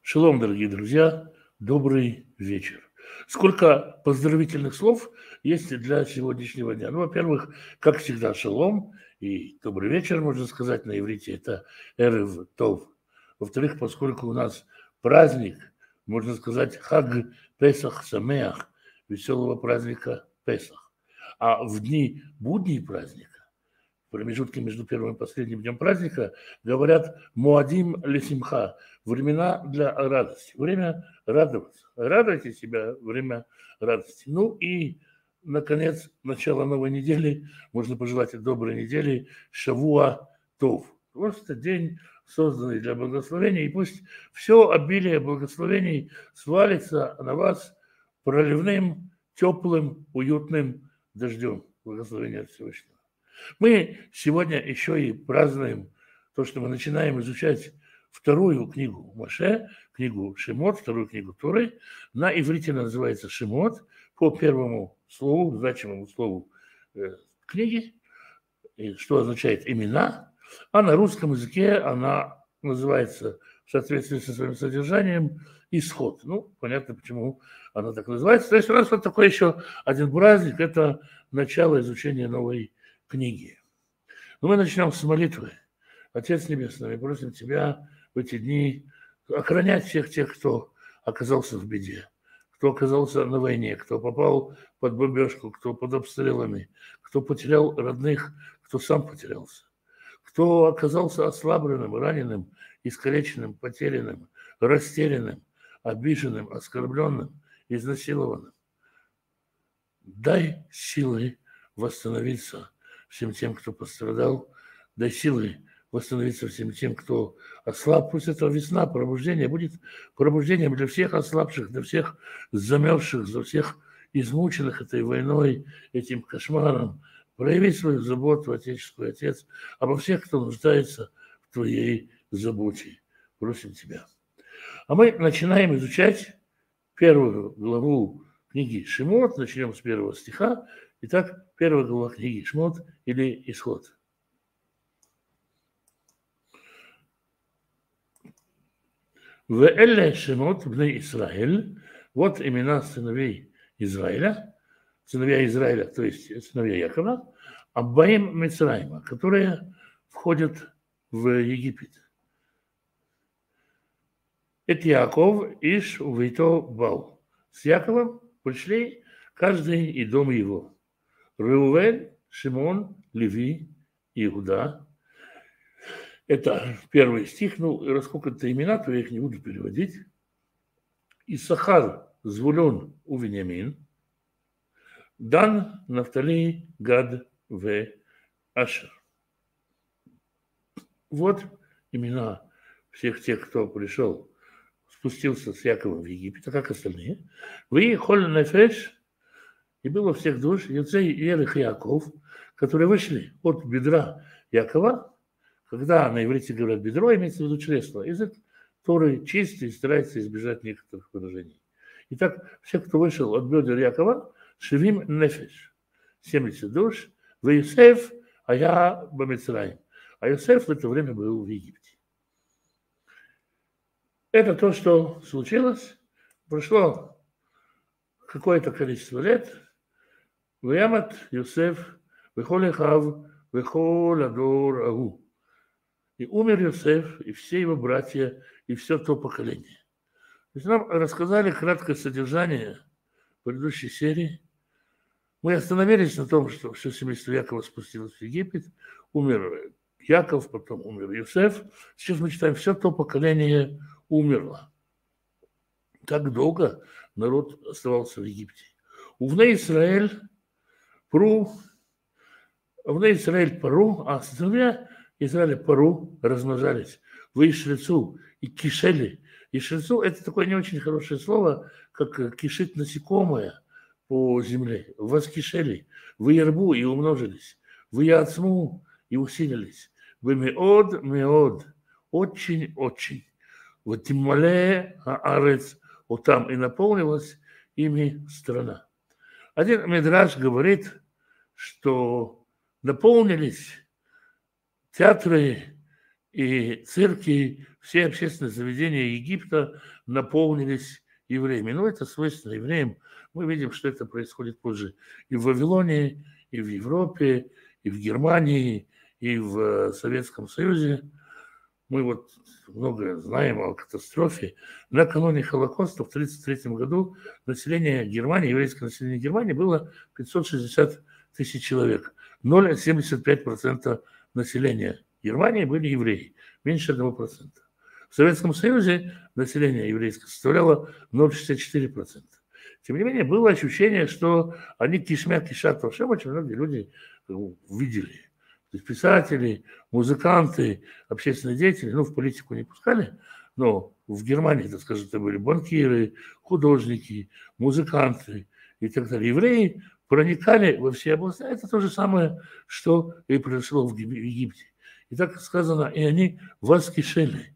Шалом, дорогие друзья, добрый вечер. Сколько поздравительных слов есть для сегодняшнего дня. Ну, во-первых, как всегда, шалом и добрый вечер, можно сказать на иврите, это эрев тов. Во-вторых, поскольку у нас праздник, можно сказать, хаг Песах Самеах, веселого праздника Песах. А в дни будней праздника, в промежутке между первым и последним днем праздника, говорят «Муадим лесимха» – времена для радости, время радоваться. Радуйте себя, время радости. Ну и, наконец, начало новой недели. Можно пожелать доброй недели. Шавуа Тов. Просто день, созданный для благословения. И пусть все обилие благословений свалится на вас проливным, теплым, уютным дождем. Благословения от Всевышнего. Мы сегодня еще и празднуем то, что мы начинаем изучать вторую книгу Моше, книгу Шемот, вторую книгу Торы. На иврите она называется Шемот, по первому слову, значимому слову книги, что означает имена, а на русском языке она называется в соответствии со своим содержанием Исход. Ну, понятно, почему она так называется. То есть у нас вот такой еще один праздник, это начало изучения новой книги. Но мы начнем с молитвы. Отец Небесный, мы просим Тебя в эти дни охранять всех тех, кто оказался в беде, кто оказался на войне, кто попал под бомбежку, кто под обстрелами, кто потерял родных, кто сам потерялся, кто оказался ослабленным, раненым, искалеченным, потерянным, растерянным, обиженным, оскорбленным, изнасилованным. Дай силы восстановиться всем тем, кто пострадал, дай силы восстановиться всем тем, кто ослаб. Пусть эта весна пробуждения будет пробуждением для всех ослабших, для всех замерзших, для всех измученных этой войной, этим кошмаром. Прояви свою заботу, Отеческую, Отец, обо всех, кто нуждается в Твоей заботе. Просим Тебя. А мы начинаем изучать первую главу книги Шемот. Начнем с первого стиха. Итак, первая глава книги Шмот или Исход. «Веэлле Шемот бней Исраэль». Вот имена сыновей Израиля, то есть сыновья Якова, Аббаим Мицраима, которые входят в Египет. Это Яков, Иш, Увейто, Бау. С Яковом пришли каждый и дом его. Реувен, Шимон, Леви, Иуда. Это первый стих. Ну, поскольку это имена, то я их не буду переводить. Исахар, Звулун, Увеньямин. Дан, Нафтали, Гад, В, Ашер. Вот имена всех тех, кто пришел, спустился с Яковом в Египет, а как остальные. Вы, Холь Нефеш, и было всех душ, Юцей Ерих и Яков, которые вышли от бедра Якова. Когда на иврите говорят бедро, имеется в виду чресло. Язык Торы чистый, старается избежать некоторых выражений. Итак, все, кто вышел от бедер Якова, Шевим Нефеш, 70 душ, в Йосеф, а я Бамицраим. А Йосеф в это время был в Египте. Это то, что случилось. Прошло какое-то количество лет. Ваямат Йосеф, вехол Эхав, вехол Адор Агу. И умер Йосеф, и все его братья, и все то поколение. То есть нам рассказали краткое содержание предыдущей серии. Мы остановились на том, что все семейство Якова спустилось в Египет, умер Яков, потом умер Йосеф. Сейчас мы читаем, все то поколение умерло. Так долго народ оставался в Египте. Увне Израиль пару, а сыновья Израиля пару размножались. Вы ишрецу и кишели. Ишрецу – это такое не очень хорошее слово, как кишит насекомое по земле. Воскишели. Вы ярбу и умножились. Вы яцму и усилились. Вы меод, очень. Вот тимале аарец, вот там и наполнилась ими страна. Один мидраш говорит, что наполнились театры и церкви, все общественные заведения Египта наполнились евреями. Ну, это свойственно евреям. Мы видим, что это происходит позже и в Вавилоне, и в Европе, и в Германии, и в Советском Союзе. Мы вот много знаем о катастрофе. Накануне Холокоста в 1933 году население Германии, еврейское население Германии было 560 тысяч человек. 0,75% населения Германии были евреи, меньше 1%. В Советском Союзе население еврейское составляло 0,64%. Тем не менее, было ощущение, что они кишмя кишат. Вообще очень многие люди видели. То есть писатели, музыканты, общественные деятели, ну, в политику не пускали, но в Германии, так скажем, это были банкиры, художники, музыканты и так далее. Евреи проникали во все области. Это то же самое, что и произошло в Египте. И так сказано, и они воскишели.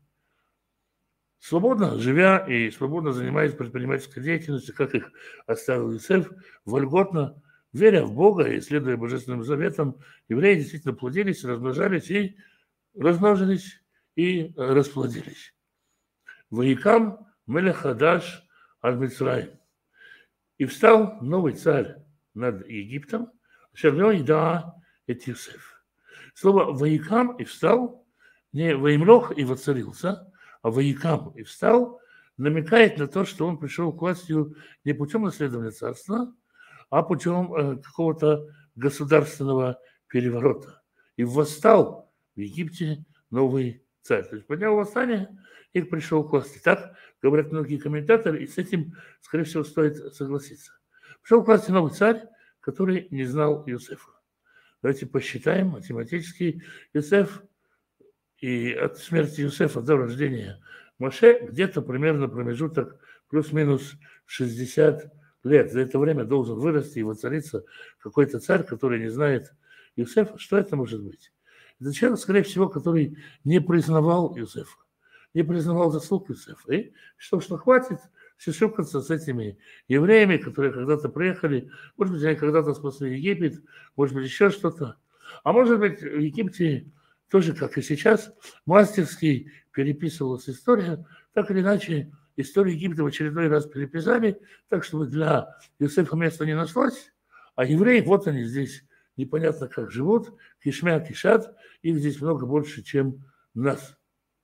Свободно живя и свободно занимаясь предпринимательской деятельностью, как их оставил Иосиф, вольготно, веря в Бога и следуя божественным заветам, евреи действительно плодились, размножались и размножились и расплодились. Ваикам мелех хадаш аль Мицраим. И встал новый царь над Египтом, шернёй да эт Иосиф. Слово «ваикам» и «встал» не «ваимлох» и «воцарился», а «ваикам» и «встал» намекает на то, что он пришел к власти не путем наследования царства, а путем какого-то государственного переворота. И восстал в Египте новый царь. То есть поднял восстание и пришел к власти. Так говорят многие комментаторы, и с этим, скорее всего, стоит согласиться. Пришел к власти новый царь, который не знал Иосифа. Давайте посчитаем математически. Иосиф и от смерти Иосифа до рождения Моше где-то примерно промежуток плюс-минус 60 лет. За это время должен вырасти и воцариться какой-то царь, который не знает Иосифа. Что это может быть? Это человек, скорее всего, который не признавал Иосифа, не признавал заслуг Иосифа. И что хватит сюсюкаться с этими евреями, которые когда-то приехали, может быть, они когда-то спасли Египет, может быть, еще что-то. А может быть, в Египте тоже, как и сейчас, мастерски переписывалась история, так или иначе, историю Египта в очередной раз переписали, так, чтобы для Иосифа места не нашлось, а евреи, вот они здесь, непонятно как живут, кишмя кишат, их здесь много больше, чем нас.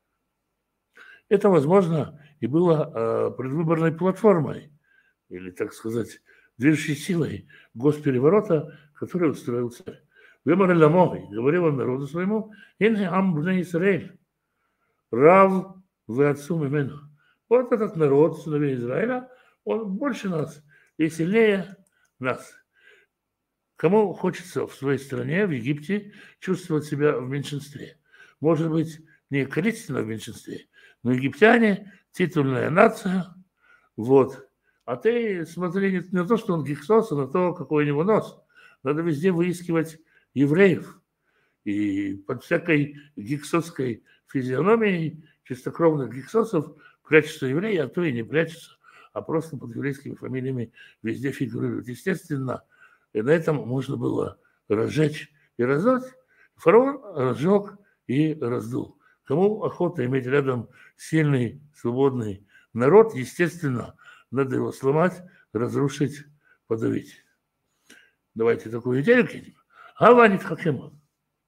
Это, возможно, и было предвыборной платформой, или, так сказать, движущей силой госпереворота, который устроил царь. Вымар ламой, говорил он народу своему, «Инхи ам бней Исраэль, рав вы отцу мимену». Вот этот народ, сыновей Израиля, он больше нас и сильнее нас. Кому хочется в своей стране, в Египте, чувствовать себя в меньшинстве? Может быть, не количественно в меньшинстве, но египтяне, титульная нация, вот. А ты смотри не на то, что он гиксос, а на то, какой у него нос. Надо везде выискивать евреев. И под всякой гиксосской физиономией чистокровных гиксосов прячутся евреи, а то и не прячутся, а просто под еврейскими фамилиями везде фигурируют. Естественно, и на этом можно было разжечь и раздуть. Фараон разжег и раздул. Кому охота иметь рядом сильный, свободный народ, естественно, надо его сломать, разрушить, подавить. Давайте такую идею кинем. Гаванит хакема.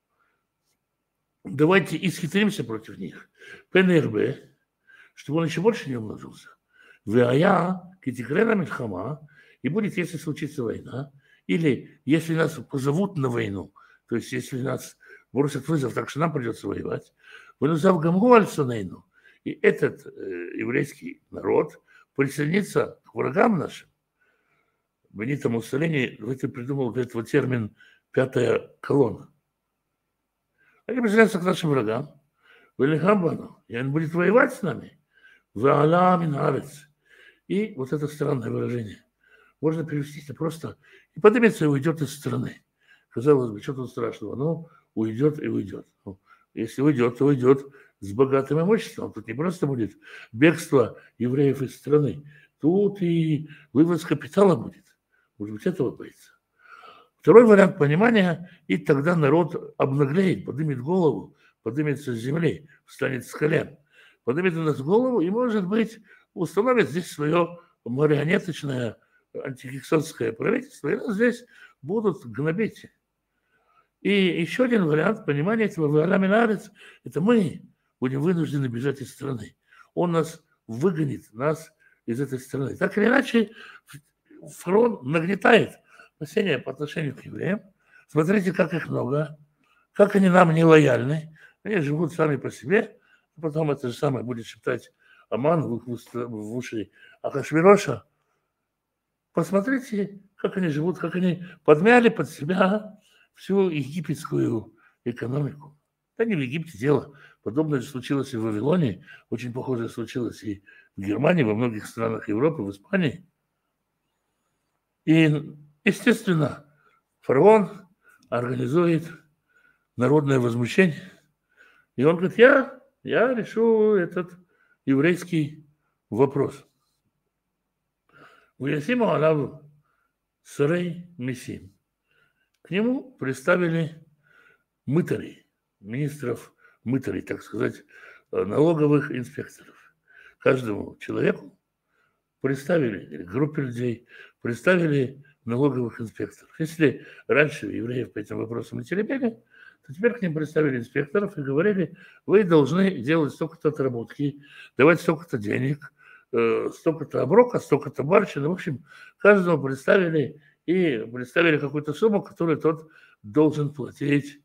Давайте исхитримся против них. ПНРБ, чтобы он еще больше не умножился. Вая, китикрена митхама, и будет, если случится война, или если нас позовут на войну, то есть если нас бросят вызов, так что нам придется воевать, вынузав гамгуальца на войну, и этот еврейский народ присоединится к врагам нашим. Бенито Муссолини придумал для этого термин «пятая колонна». Они присоединятся к нашим врагам, и он будет воевать с нами. И вот это странное выражение можно перевести это просто и поднимется и уйдет из страны. Казалось бы, что тут страшного, но уйдет и уйдет. Ну, если уйдет, то уйдет с богатым имуществом. Тут не просто будет бегство евреев из страны, тут и вывоз капитала будет. Может быть, этого боится. Второй вариант понимания, и тогда народ обнаглеет, поднимет голову, поднимется с земли, встанет с колен, поднимет у нас голову и, может быть, установит здесь свое марионеточное антихиксонское правительство, и нас здесь будут гнобить. И еще один вариант понимания этого валаминарец – это мы будем вынуждены бежать из страны. Он нас выгонит, нас из этой страны. Так или иначе, фронт нагнетает опасения по отношению к евреям. Смотрите, как их много, как они нам не лояльны. Они живут сами по себе. Потом это же самое будет шептать Аман в уши Ахашвироша. Посмотрите, как они живут, как они подмяли под себя всю египетскую экономику. Да не в Египте дело. Подобное же случилось и в Вавилоне. Очень похоже случилось и в Германии, во многих странах Европы, в Испании. И, естественно, фараон организует народное возмущение. И он говорит, я решу этот еврейский вопрос. Уясиму Алаву Сарей Мессим. К нему представили мытарей, министров мытарей, так сказать, налоговых инспекторов. Каждому человеку представили, группе людей, представили налоговых инспекторов. Если раньше евреев по этим вопросам не теребили, то теперь к ним представили инспекторов и говорили, вы должны делать столько-то отработки, давать столько-то денег, столько-то оброка, столько-то барщины. В общем, каждому представили и представили какую-то сумму, которую тот должен платить.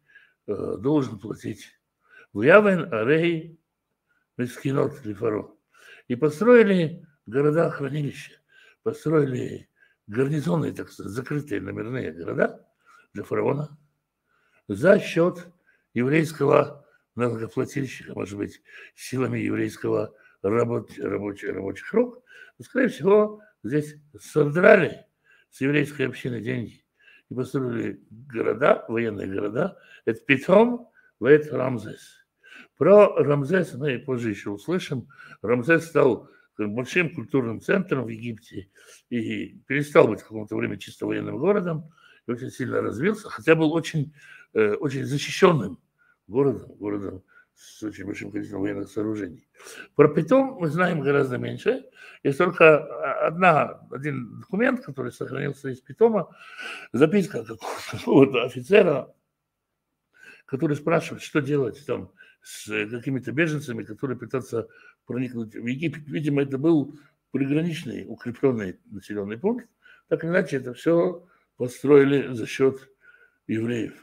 Вявен арей мискинот лифаро. И построили города-хранилища, построили гарнизонные, так сказать, закрытые номерные города для фараона за счет еврейского налогоплательщика, может быть, силами еврейского рабочих рук. Но, скорее всего, здесь содрали с еврейской общины деньги и построили города, военные города. Это Питом, это Рамзес. Про Рамзес мы позже еще услышим. Рамзес стал большим культурным центром в Египте и перестал быть в каком-то время чисто военным городом и очень сильно развился, хотя был очень защищенным городом с очень большим количеством военных сооружений. Про Питом мы знаем гораздо меньше. Есть только один документ, который сохранился из Питома, записка какого-то офицера, который спрашивает, что делать там с какими-то беженцами, которые пытаются проникнуть в Египет. Видимо, это был приграничный, укрепленный населенный пункт. Так или иначе, это все построили за счет евреев.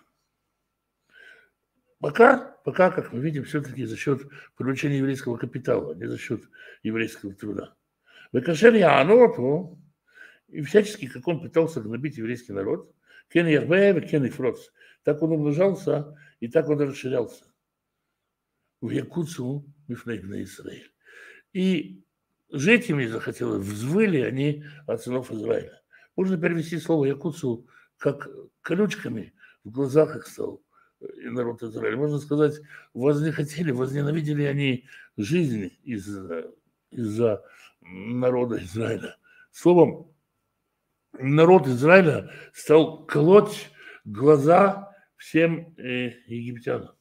Пока, как мы видим, все-таки за счет привлечения еврейского капитала, не за счет еврейского труда. Векашер Яаноту, и всячески, как он пытался гнобить еврейский народ, Кен Ярбе, Кен Ифроц, так он умножался и так он расширялся. В Якутсу, Мифнейбна Израиль. И жить им не захотелось, взвыли они от сынов Израиля. Можно перевести слово Якутсу как колючками в глазах их стал и народ Израиля. Можно сказать, возненавидели они жизни из-за народа Израиля. Словом, народ Израиля стал колоть глаза всем египтянам.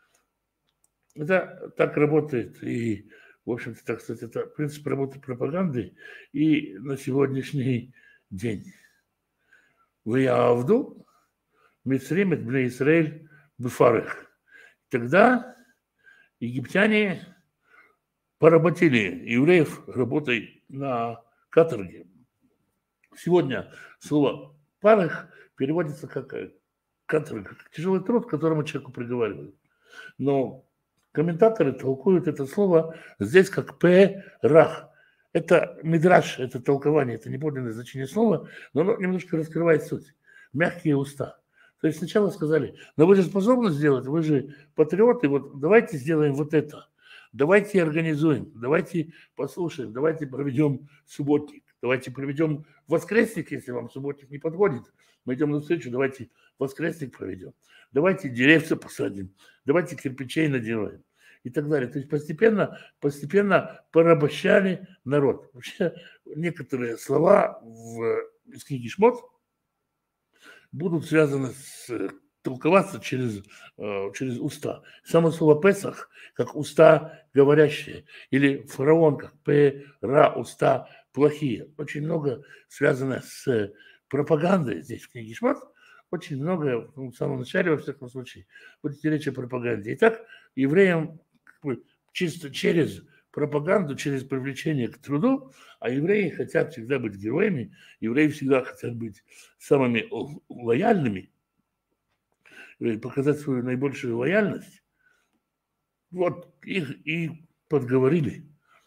Это так работает, и, в общем-то, так сказать, это принцип работы пропаганды и на сегодняшний день. В Явду, Мицрим, Бней Исраэль, Бефарых. Тогда египтяне поработили евреев работой на каторге. Сегодня слово «парых» переводится как каторга, как тяжелый труд, к которому человеку приговаривают. Но комментаторы толкуют это слово здесь как «перах». Это мидраш, это толкование, это не подлинное значение слова, но оно немножко раскрывает суть. Мягкие уста. То есть сначала сказали, но вы же способны сделать, вы же патриоты, вот давайте сделаем вот это, давайте организуем, давайте послушаем, давайте проведем субботник, давайте проведем воскресник, если вам субботник не подходит, мы идем навстречу, давайте воскресник проведем, давайте деревца посадим, давайте кирпичей наделаем и так далее. То есть постепенно порабощали народ. Вообще некоторые слова из книги Шмот будут связаны с толковаться через уста. Само слово «песах» как уста говорящие, или фараон как пера, уста плохие. Очень много связано с пропагандой здесь в книге Шмот. Очень много, в самом начале, во всяком случае, будет идти речь о пропаганде. Итак, евреям чисто через пропаганду, через привлечение к труду, а евреи хотят всегда быть героями, евреи всегда хотят быть самыми лояльными, показать свою наибольшую лояльность. Вот их и подговорили.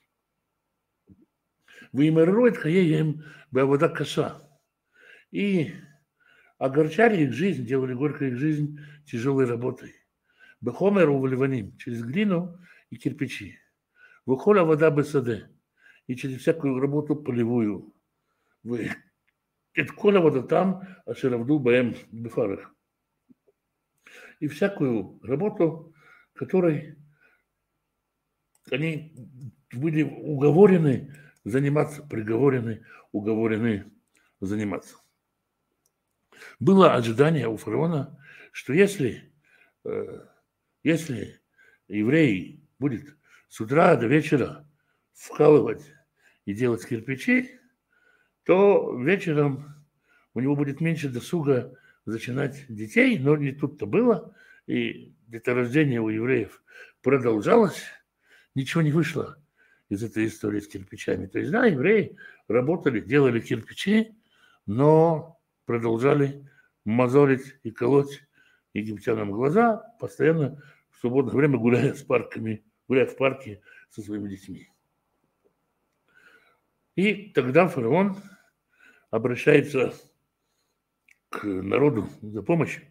Вымерлоид хаеем бавода каша. И огорчали их жизнь, делали горькой их жизнь тяжелой работой. Бехомер увливаним, через глину и кирпичи. Выхоля вода бесаде, и через всякую работу полевую. Это коля вода там, а шеравду баем бефарах. И всякую работу, которой они были уговорены заниматься, уговорены заниматься. Было ожидание у фараона, что если еврей будет с утра до вечера вкалывать и делать кирпичи, то вечером у него будет меньше досуга зачинать детей, но не тут-то было, и деторождение у евреев продолжалось, ничего не вышло из этой истории с кирпичами. То есть, да, евреи работали, делали кирпичи, но продолжали мозолить и колоть египтянам глаза, постоянно в свободное время гуляя в парке со своими детьми. И тогда фараон обращается к народу за помощью.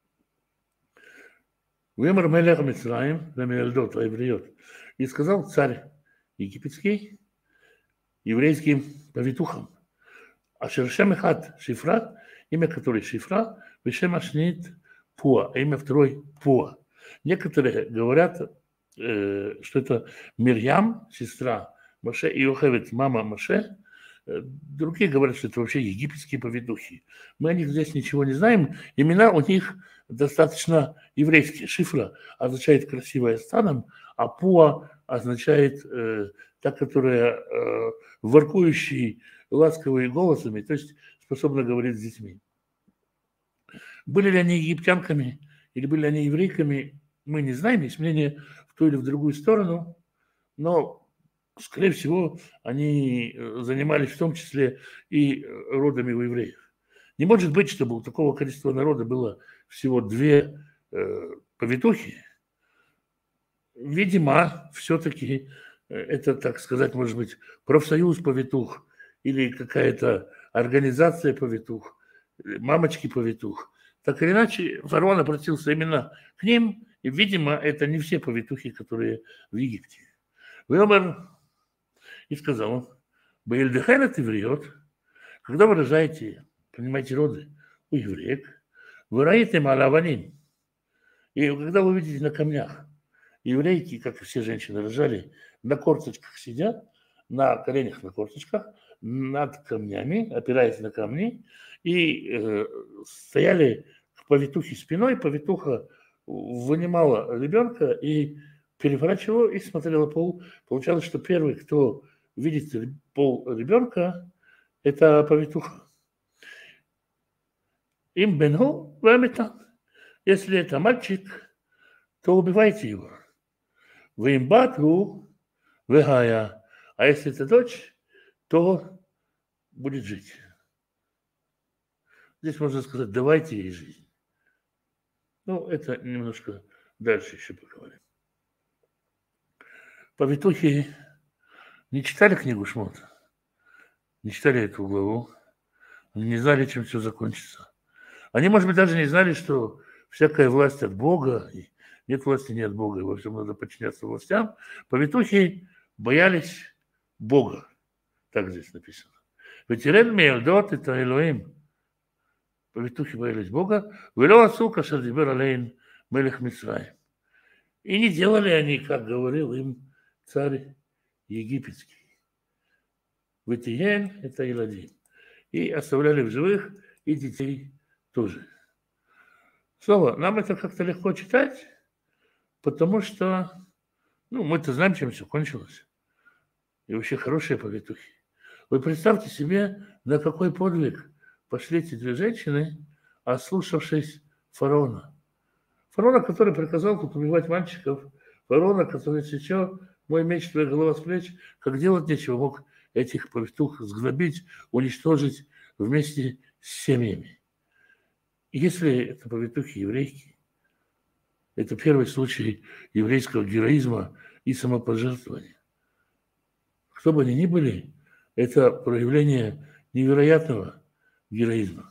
Вемер мелех Мицраим лемиэльдот ваевриот. И сказал царь египетский еврейским повитухам: Ашершем эхат Шифра, имя которой Шифра, вешем ашнит Пуа, а имя второй Пуа. Некоторые говорят, что это Мирьям, сестра Моше, и Йохевед, мама Моше. Другие говорят, что это вообще египетские повитухи. Мы о них здесь ничего не знаем. Имена у них достаточно еврейские. Шифра означает «красивая станом», а Пуа означает та, которая воркующий ласковыми голосами, то есть способна говорить с детьми. Были ли они египтянками или были они еврейками, мы не знаем, есть мнение в ту или в другую сторону, но, скорее всего, они занимались в том числе и родами у евреев. Не может быть, чтобы у такого количества народа было всего две повитухи. Видимо, все-таки это, так сказать, может быть, профсоюз повитух или какая-то организация повитух, мамочки-повитух. Так или иначе, фараон обратился именно к ним, и, видимо, это не все повитухи, которые в Египте. Вемер и сказал: Баэльдехен это евреет, когда вы рожаете, понимаете, роды у евреек, вы раите малаванин. И когда вы видите на камнях, еврейки, как и все женщины, рожали, на корточках сидят, на коленях на корточках, над камнями, опираясь на камни, и стояли к повитухе спиной, повитуха вынимала ребенка и переворачивала и смотрела пол. Получалось, что первый, кто видит пол ребенка, это повитуха. Им бену вамитан. Если это мальчик, то убивайте его. Вы им батру вегая. А если это дочь, то будет жить. Здесь можно сказать, давайте ей жизнь. Ну, это немножко дальше еще поговорим. Повитухи не читали книгу Шмот, не читали эту главу, они не знали, чем все закончится. Они, может быть, даже не знали, что всякая власть от Бога, и нет власти, не от Бога, и во всем надо подчиняться властям. Повитухи боялись Бога. Так здесь написано. Ветерен мейлдот это Элоим. Повитухи боялись Бога. Вело отцу кашадибер алейн мелех Мицраим. И не делали они, как говорил им царь египетский. Ветиен это Иладин. И оставляли в живых и детей тоже. Снова, нам это как-то легко читать, потому что, мы-то знаем, чем все кончилось. И вообще хорошие повитухи. Вы представьте себе, на какой подвиг пошли эти две женщины, ослушавшись фараона. Фараона, который приказал тут убивать мальчиков, фараона, который сейчас мой меч, твоя голова с плеч, как делать нечего, мог этих повитух сгнобить, уничтожить вместе с семьями. Если это повитухи еврейки, это первый случай еврейского героизма и самопожертвования. Кто бы они ни были, это проявление невероятного героизма.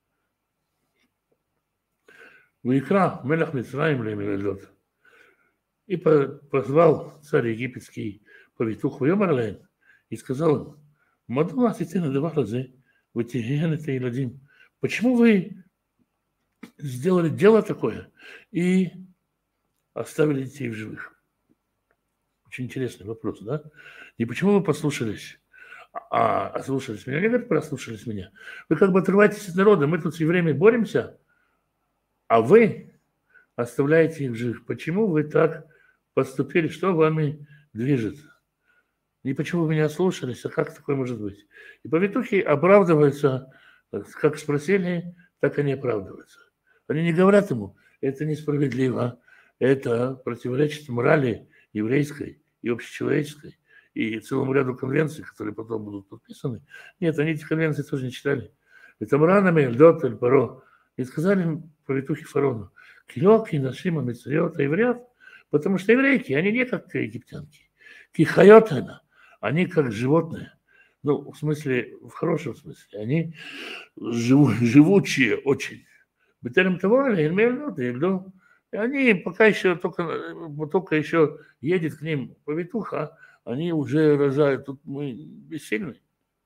Ваикра мелах Мицраим лемеледот. И позвал царь египетский повитух Вайомарлен и сказал им: Мадуа титина девахразе, ватигенете иладим. Почему вы сделали дело такое и оставили детей в живых? Очень интересный вопрос, да? И почему вы послушались, ослушались меня? Не говорят, прослушались меня. Вы как бы отрываетесь от народа, мы тут все время боремся, а вы оставляете их в живых. Почему вы так поступили? Что вами движет? И почему вы меня слушались? А как такое может быть? И повитухи оправдываются, как спросили, так они оправдываются. Они не говорят ему: это несправедливо, это противоречит морали еврейской и общечеловеческой, и целому ряду конвенций, которые потом будут подписаны. Нет, они эти конвенции тоже не читали. Это Мранами, Эльдот, Эль-Паро. И сказали повитухи фараону: Килёки, Нашима, Мицариот, евреев, потому что еврейки, они не как египтянки. Кихайотена, они как животные. В смысле, в хорошем смысле. Они живучие очень. Бетерем того, и они пока еще только еще едет к ним повитуха, они уже рожают. Тут мы бессильны.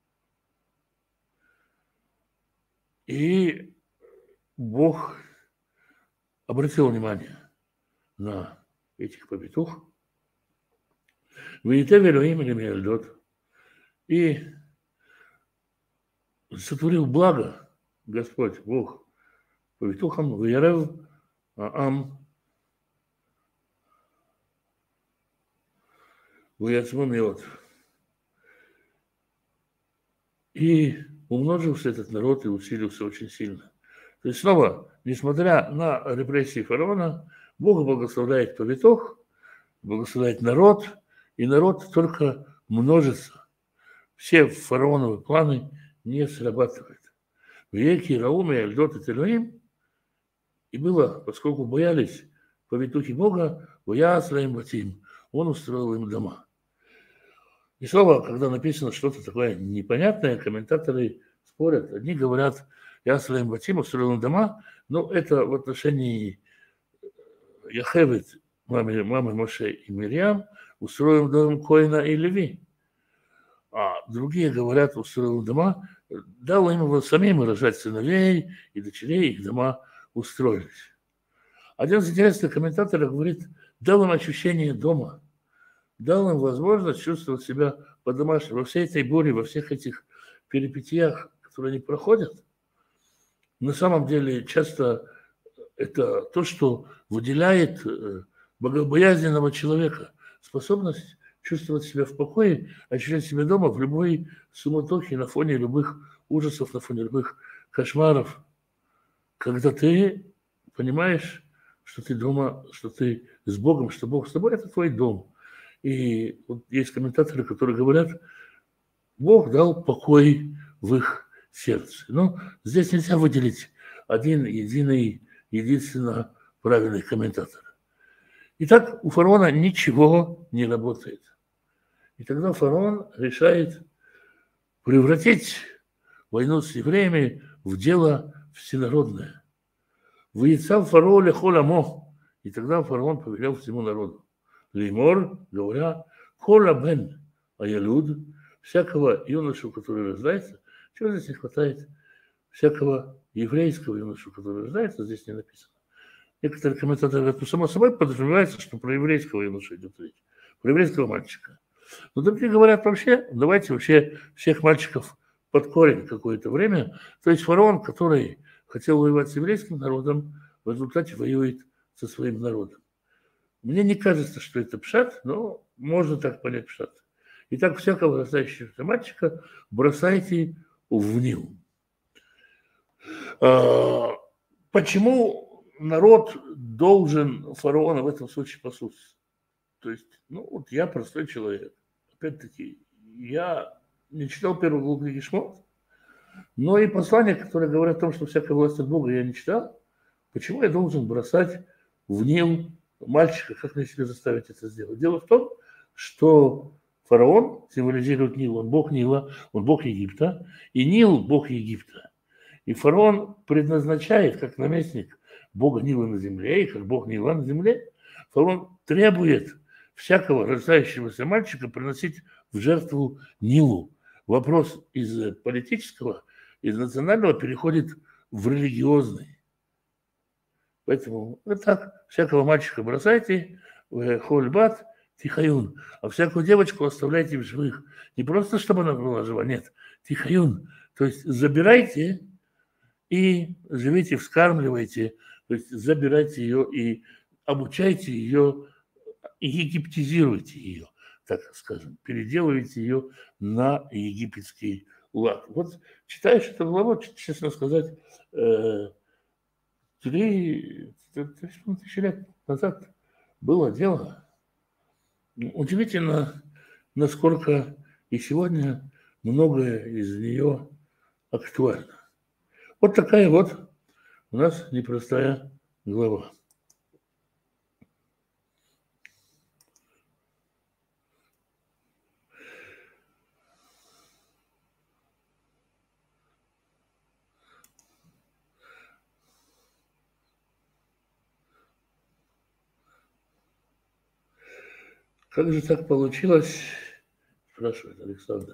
И Бог обратил внимание на этих повитух. И сотворил благо Господь, Бог, повитухам, вырев Аам, выяцмумиот. И умножился этот народ и усилился очень сильно. То есть снова, несмотря на репрессии фараона, Бог благословляет повитух, благословляет народ, и народ только множится. Все фараоновые планы не срабатывают. Веки, Рауме, Альдот и Телоим. И было, поскольку боялись повитухи Бога, Ваяслаим Батим, он устроил им дома. И снова, когда написано что-то такое непонятное, комментаторы спорят. Одни говорят: Яслаим Батим устроил им дома, но это в отношении Яхевет, мамы Моше и Мирьям, устроил дом Коина и Леви. А другие говорят: устроил им дома, дал им самим рожать сыновей и дочерей, их дома устроились. Один из интересных комментаторов говорит: дал им ощущение дома, дал им возможность чувствовать себя по-домашнему. Во всей этой боли, во всех этих перипетиях, которые они проходят, на самом деле часто это то, что выделяет богобоязненного человека, способность чувствовать себя в покое, ощущать себя дома в любой суматохе, на фоне любых ужасов, на фоне любых кошмаров. Когда ты понимаешь, что ты дома, что ты с Богом, что Бог с тобой, это твой дом. И вот есть комментаторы, которые говорят: Бог дал покой в их сердце. Но здесь нельзя выделить один единственно правильный комментатор. Итак, у фараона ничего не работает. И тогда фараон решает превратить войну с евреями в дело всенародное. Выяцав фараоля холамо. И тогда фараон повелел всему народу. Леймор, говоря: хола бен аялуд, всякого юношу, который рождается. Чего здесь не хватает? Всякого еврейского юношу, который рождается, здесь не написано. Некоторые комментаторы говорят: само собой подразумевается, что про еврейского юношу идет речь, про еврейского мальчика. Но другие говорят: вообще, давайте вообще всех мальчиков под корень какое-то время. То есть фараон, который хотел воевать с еврейским народом, в результате воюет со своим народом. Мне не кажется, что это пшат, но можно так понять пшат. Итак, всякого рождающегося мальчика бросайте в Нил. Почему народ должен фараона в этом случае послушаться? То есть, ну вот я простой человек. Опять-таки, я не читал первую главу книги Шмот, но и послания, которые говорят о том, что всякая власть от Бога, я не читал. Почему я должен бросать в Нил мальчика? Как мне себе заставить это сделать? Дело в том, что фараон символизирует Нил. Он бог Нила, он бог Египта. И Нил – бог Египта. И фараон предназначает, как наместник бога Нила на земле, и как бог Нила на земле, фараон требует всякого рождающегося мальчика приносить в жертву Нилу. Вопрос из политического, из национального переходит в религиозный. Поэтому вот так, всякого мальчика бросайте в хольбат тихаюн, а всякую девочку оставляйте в живых. Не просто, чтобы она была жива, нет, тихаюн. То есть забирайте и живите, вскармливайте, то есть забирайте ее и обучайте ее, египтизируйте ее, так скажем, переделывайте ее на египетский лад. Вот читаешь эту главу, честно сказать, 3 тысячи лет назад было дело. Удивительно, насколько и сегодня многое из нее актуально. Вот такая вот у нас непростая глава. Как же так получилось, спрашивает Александр.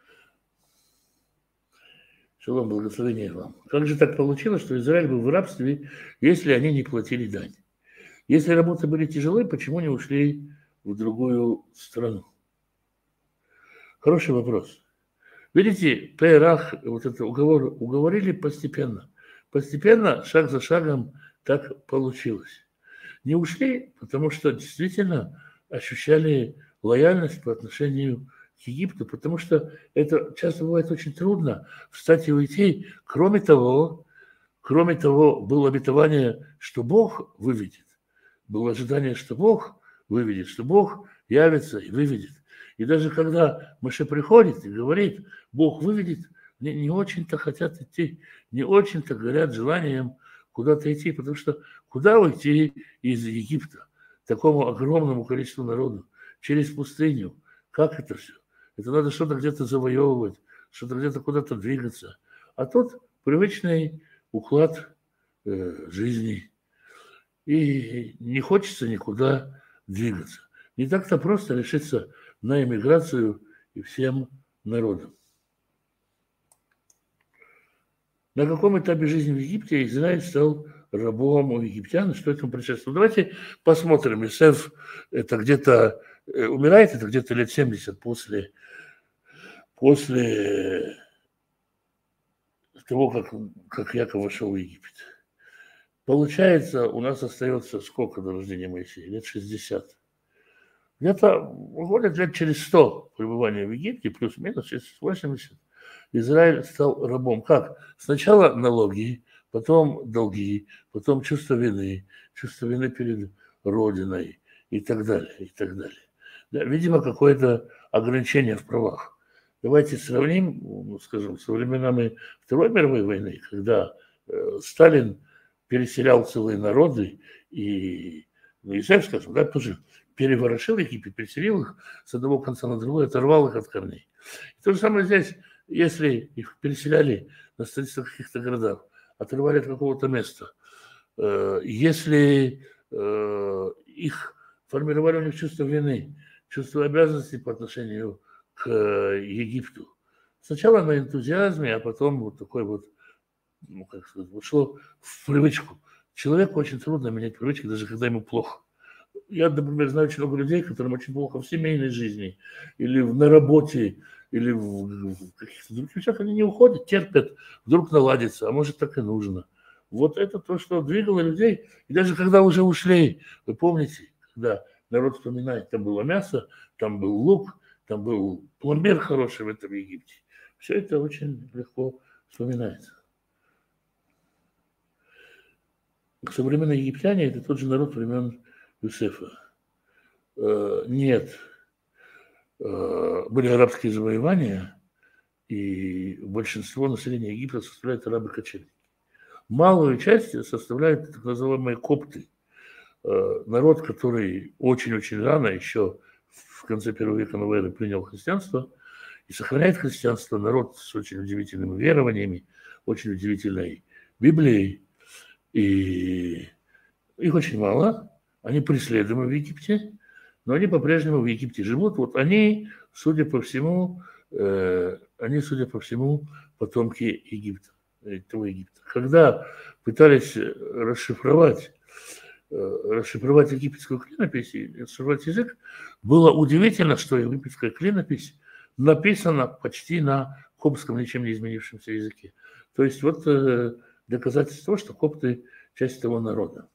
Шалом, благословение вам. Как же так получилось, что Израиль был в рабстве, если они не платили дань? Если работы были тяжелые, почему не ушли в другую страну? Хороший вопрос. Видите, Пейрах, вот это уговорили постепенно. Постепенно, шаг за шагом так получилось. Не ушли, потому что действительно ощущали лояльность по отношению к Египту, потому что это часто бывает очень трудно встать и уйти. Кроме того, было обетование, что Бог выведет. Было ожидание, что Бог выведет, что Бог явится и выведет. И даже когда Моше приходит и говорит, Бог выведет, не очень-то хотят идти, не очень-то горят желанием куда-то идти, потому что куда уйти из Египта, такому огромному количеству народу, через пустыню? Как это все? Это надо что-то где-то завоевывать, что-то где-то куда-то двигаться. А тут привычный уклад жизни. И не хочется никуда двигаться. Не так-то просто решиться на эмиграцию и всем народам. На каком этапе жизни в Египте Израиль стал рабом у египтян? Что этому предшествовало? Давайте посмотрим. Иосиф это где-то умирает, это где-то лет 70 после того, как Яков вошел в Египет. Получается, у нас остается сколько до рождения Моисея? Лет 60. Где-то уходит лет через 100 пребывания в Египте, плюс-минус, через 80, Израиль стал рабом. Как? Сначала налоги, потом долги, потом чувство вины перед Родиной и так далее, и так далее. Да, видимо, какое-то ограничение в правах. Давайте сравним, ну, скажем, со временами Второй мировой войны, когда Сталин переселял целые народы, и Исаев, скажем, да, тоже переворошил Египет, переселил их с одного конца на другой, оторвал их от корней. И то же самое здесь, если их переселяли на строительство каких-то городов, отрывали от какого-то места, если их формировали у них чувство вины, чувство обязанности по отношению к Египту. Сначала на энтузиазме, а потом вот такой вот, ну, как сказать, вошло в привычку. Человеку очень трудно менять привычки, даже когда ему плохо. Я, например, знаю очень много людей, которым очень плохо в семейной жизни, или на работе, или в каких-то других вещах. Они не уходят, терпят, вдруг наладится, а может так и нужно. Вот это то, что двигало людей. И даже когда уже ушли, вы помните, когда народ вспоминает, там было мясо, там был лук, там был пломбир хороший в этом Египте. Все это очень легко вспоминается. Современные египтяне – это тот же народ времен Юсефа. Нет, были арабские завоевания, и большинство населения Египта составляют арабы-кочевники. Малую часть составляют так называемые копты, народ, который очень-очень рано, еще в конце первого века новой эры, принял христианство и сохраняет христианство, народ с очень удивительными верованиями, очень удивительной Библией, и их очень мало, они преследуемы в Египте, но они по-прежнему в Египте живут. Вот они, судя по всему, потомки Египта, этого Египта. Когда пытались расшифровать египетскую клинопись и расшифровать язык, было удивительно, что египетская клинопись написана почти на коптском, ничем не изменившемся языке. То есть вот доказательство того, что копты – часть того народа.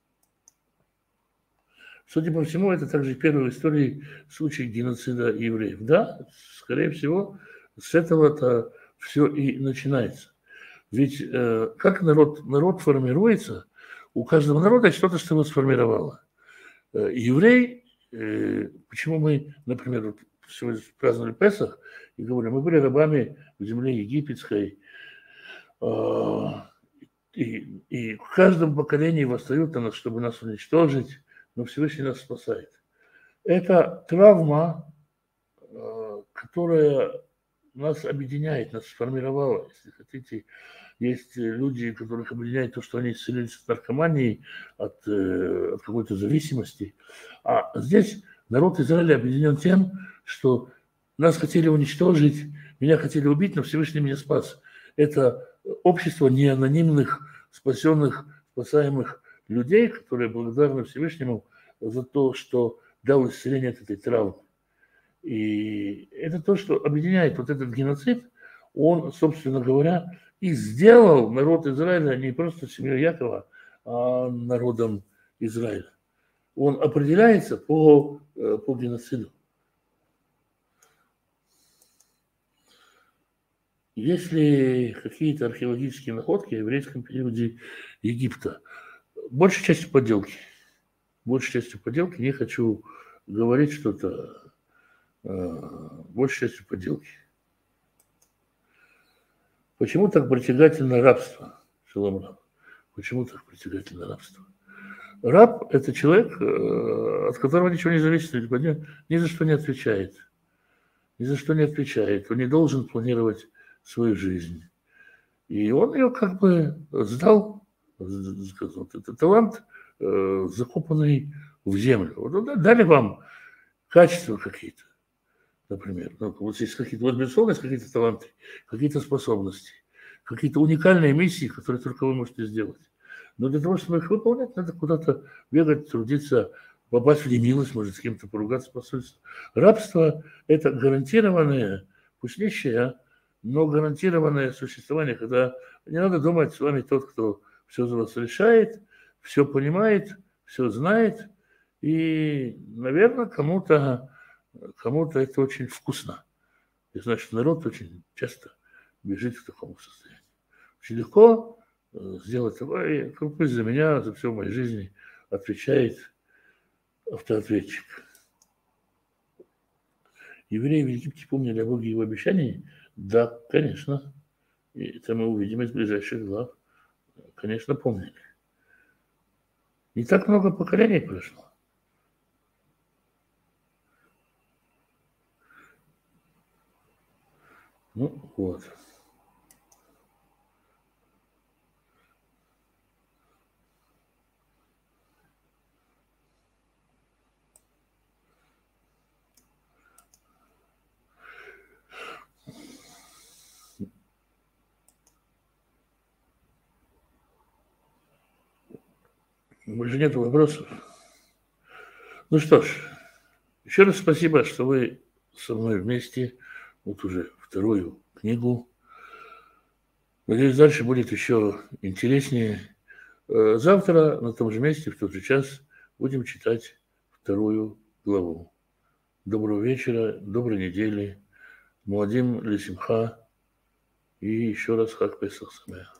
Судя по всему, это также первый в истории случай геноцида евреев. Да, скорее всего, с этого-то все и начинается. Ведь как народ формируется, у каждого народа что-то, что его сформировало. Еврей, почему мы, например, сегодня праздновали Песах и говорим, мы были рабами в земле египетской, и в каждом поколении восстают на нас, чтобы нас уничтожить, но Всевышний нас спасает. Это травма, которая нас объединяет, нас сформировала, если хотите. Есть люди, которых объединяет то, что они исцелились от наркомании, от какой-то зависимости. А здесь народ Израиля объединен тем, что нас хотели уничтожить, меня хотели убить, но Всевышний меня спас. Это общество неанонимных, спасенных, спасаемых людей, которые благодарны Всевышнему за то, что дал исцеление от этой травмы. И это то, что объединяет вот этот геноцид. Он, собственно говоря, и сделал народ Израиля не просто семьей Якова, а народом Израиля. Он определяется по геноциду. Если какие-то археологические находки в еврейском периоде Египта, большей частью подделки. Не хочу говорить что-то, большей частью подделки. Почему так притягательно рабство, Шалом Рав? Почему так притягательно рабство? Раб – это человек, от которого ничего не зависит, ни за что не отвечает. Он не должен планировать свою жизнь. И он ее как бы сдал, это талант, закопанный в землю. Вот дали вам качества какие-то, например. Вот есть какие-то, вот безусловно, есть какие-то таланты, какие-то способности, какие-то уникальные миссии, которые только вы можете сделать. Но для того, чтобы их выполнять, надо куда-то бегать, трудиться, попасть в немилость, может, с кем-то поругаться, поссориться. Рабство – это гарантированное, пусть нищее, но гарантированное существование, когда не надо думать, с вами тот, кто все за вас решает, все понимает, все знает, и, наверное, кому-то это очень вкусно. И значит, народ очень часто бежит в таком состоянии. Очень легко сделать такое, пусть за меня, за все в моей жизни отвечает автоответчик. Евреи в Египте помнили о Боге и его обещании? Да, конечно. И это мы увидим из ближайших глав. Конечно, помнили. Не так много поколений прошло. Ну, вот. Больше нет вопросов. Ну что ж, еще раз спасибо, что вы со мной вместе. Вот уже вторую книгу. Надеюсь, дальше будет еще интереснее. Завтра на том же месте, в тот же час, будем читать 2 главу. Доброго вечера, доброй недели. Муадим лисимха. И еще раз Хаг Песах Самеах.